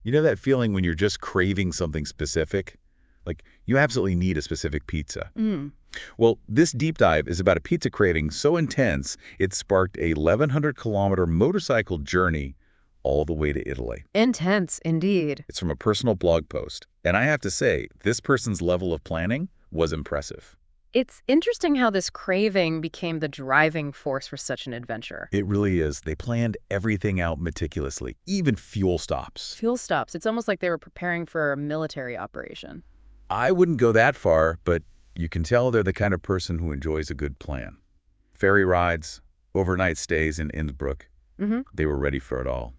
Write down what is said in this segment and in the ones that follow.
You know that feeling when you're just craving something specific? Like, you absolutely need a specific pizza. Mm. Well, this deep dive is about a pizza craving so intense it sparked a 1,100-kilometer motorcycle journey all the way to Italy. Intense, indeed. It's from a personal blog post, and I have to say, this person's level of planning was impressive. It's interesting how this craving became the driving force for such an adventure. It really is. They planned everything out meticulously, even fuel stops. Fuel stops. It's almost like they were preparing for a military operation. I wouldn't go that far, but you can tell they're the kind of person who enjoys a good plan. Ferry rides, overnight stays in Innsbruck, Hmm. they were ready for it all.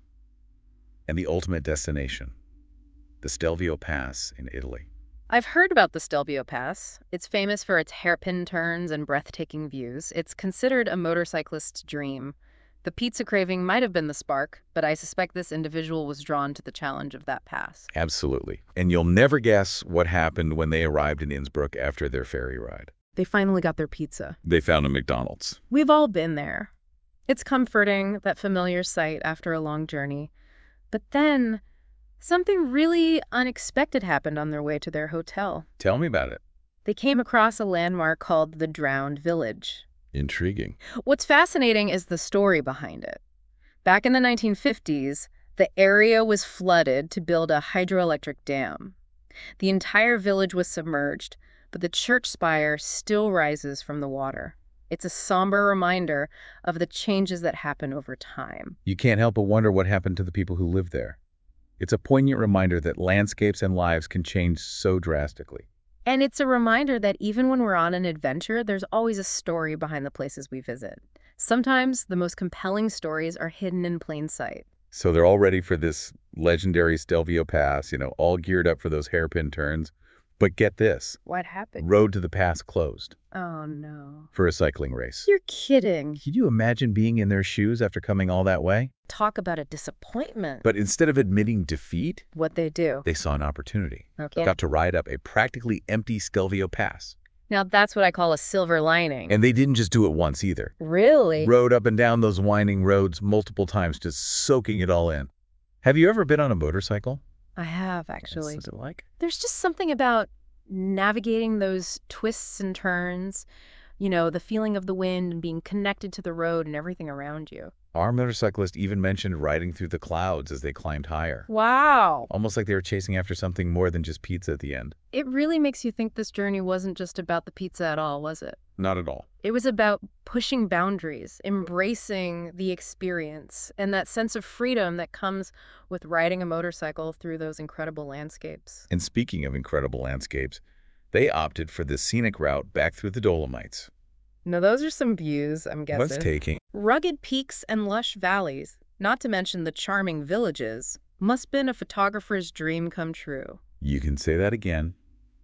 And the ultimate destination, the Stelvio Pass in Italy. I've heard about the Stelvio Pass. It's famous for its hairpin turns and breathtaking views. It's considered a motorcyclist's dream. The pizza craving might have been the spark, but I suspect this individual was drawn to the challenge of that pass. Absolutely. And you'll never guess what happened when they arrived in Innsbruck after their ferry ride. They finally got their pizza. They found a McDonald's. We've all been there. It's comforting, that familiar sight after a long journey. But then, something really unexpected happened on their way to their hotel. Tell me about it. They came across a landmark called the Drowned Village. Intriguing. What's fascinating is the story behind it. Back in the 1950s, the area was flooded to build a hydroelectric dam. The entire village was submerged, but the church spire still rises from the water. It's a somber reminder of the changes that happen over time. You can't help but wonder what happened to the people who lived there. It's a poignant reminder that landscapes and lives can change so drastically. And it's a reminder that even when we're on an adventure, there's always a story behind the places we visit. Sometimes the most compelling stories are hidden in plain sight. So they're all ready for this legendary Stelvio Pass, all geared up for those hairpin turns. But get this, What happened? road to the pass closed Oh, no. for a cycling race. You're kidding. Can you imagine being in their shoes after coming all that way? Talk about a disappointment. But instead of admitting defeat, What they do. they saw an opportunity. Okay. Got to ride up a practically empty Stelvio Pass. Now that's what I call a silver lining. And they didn't just do it once either. Really? Rode up and down those winding roads multiple times, just soaking it all in. Have you ever been on a motorcycle? I have, actually. What's it like? There's just something about navigating those twists and turns, the feeling of the wind and being connected to the road and everything around you. Our motorcyclist even mentioned riding through the clouds as they climbed higher. Wow. Almost like they were chasing after something more than just pizza at the end. It really makes you think this journey wasn't just about the pizza at all, was it? Not at all. It was about pushing boundaries, embracing the experience, and that sense of freedom that comes with riding a motorcycle through those incredible landscapes. And speaking of incredible landscapes, they opted for the scenic route back through the Dolomites. Now, those are some views, I'm guessing. What's taking? Rugged peaks and lush valleys, not to mention the charming villages, must have been a photographer's dream come true. You can say that again.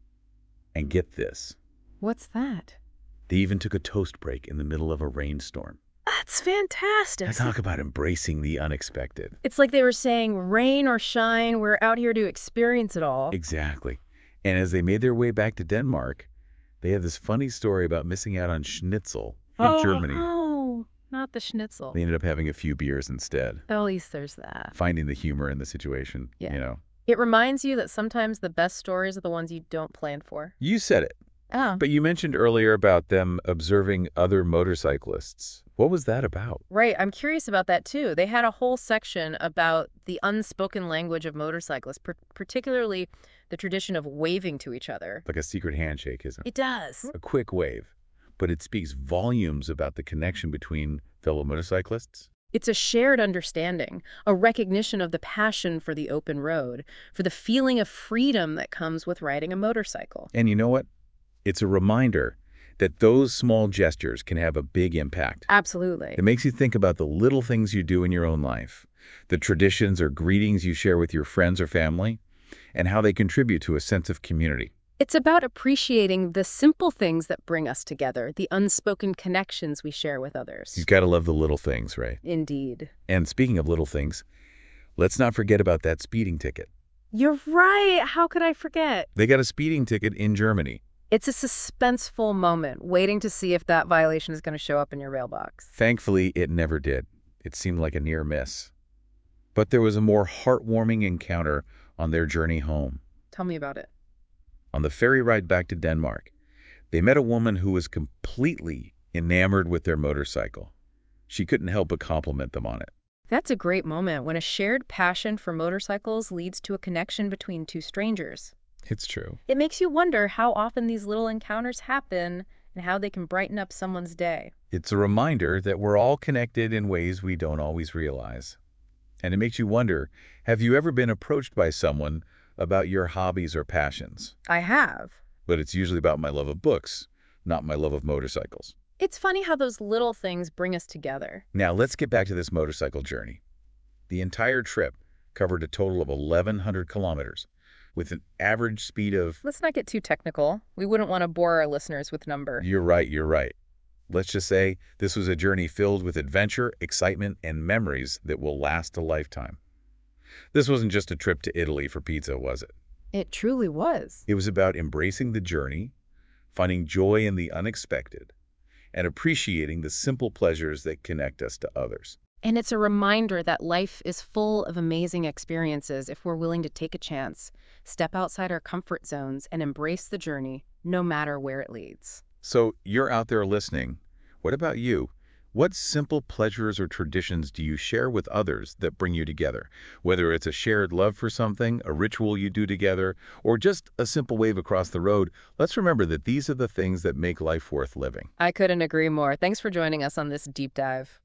And get this. What's that? They even took a toast break in the middle of a rainstorm. That's fantastic. Now talk about embracing the unexpected. It's like they were saying, rain or shine, we're out here to experience it all. Exactly. And as they made their way back to Denmark, they had this funny story about missing out on schnitzel in Germany. Oh, not the schnitzel. They ended up having a few beers instead, At least there's that. finding the humor in the situation, Yeah. It reminds you that sometimes the best stories are the ones you don't plan for. You said it. Oh. But you mentioned earlier about them observing other motorcyclists. What was that about? Right, I'm curious about that too. They had a whole section about the unspoken language of motorcyclists, particularly the tradition of waving to each other. Like a secret handshake, isn't it? It does. A quick wave. But it speaks volumes about the connection between fellow motorcyclists. It's a shared understanding, a recognition of the passion for the open road, for the feeling of freedom that comes with riding a motorcycle. And you know what? It's a reminder that those small gestures can have a big impact. Absolutely. It makes you think about the little things you do in your own life, the traditions or greetings you share with your friends or family, and how they contribute to a sense of community. It's about appreciating the simple things that bring us together, the unspoken connections we share with others. You've got to love the little things, right? Indeed. And speaking of little things, let's not forget about that speeding ticket. You're right. How could I forget? They got a speeding ticket in Germany. It's a suspenseful moment, waiting to see if that violation is going to show up in your mailbox. Thankfully, it never did. It seemed like a near miss. But there was a more heartwarming encounter on their journey home. Tell me about it. On the ferry ride back to Denmark, they met a woman who was completely enamored with their motorcycle. She couldn't help but compliment them on it. That's a great moment when a shared passion for motorcycles leads to a connection between two strangers. It's true. It makes you wonder how often these little encounters happen and how they can brighten up someone's day. It's a reminder that we're all connected in ways we don't always realize. And it makes you wonder, have you ever been approached by someone about your hobbies or passions? I have. But it's usually about my love of books, not my love of motorcycles. It's funny how those little things bring us together. Now, let's get back to this motorcycle journey. The entire trip covered a total of 1,100 kilometers, with an average speed of... Let's not get too technical. We wouldn't want to bore our listeners with number. You're right, you're right. Let's just say this was a journey filled with adventure, excitement, and memories that will last a lifetime. This wasn't just a trip to Italy for pizza, was it? It truly was. It was about embracing the journey, finding joy in the unexpected, and appreciating the simple pleasures that connect us to others. And it's a reminder that life is full of amazing experiences if we're willing to take a chance, step outside our comfort zones, and embrace the journey, no matter where it leads. So you're out there listening. What about you? What simple pleasures or traditions do you share with others that bring you together? Whether it's a shared love for something, a ritual you do together, or just a simple wave across the road, let's remember that these are the things that make life worth living. I couldn't agree more. Thanks for joining us on this deep dive.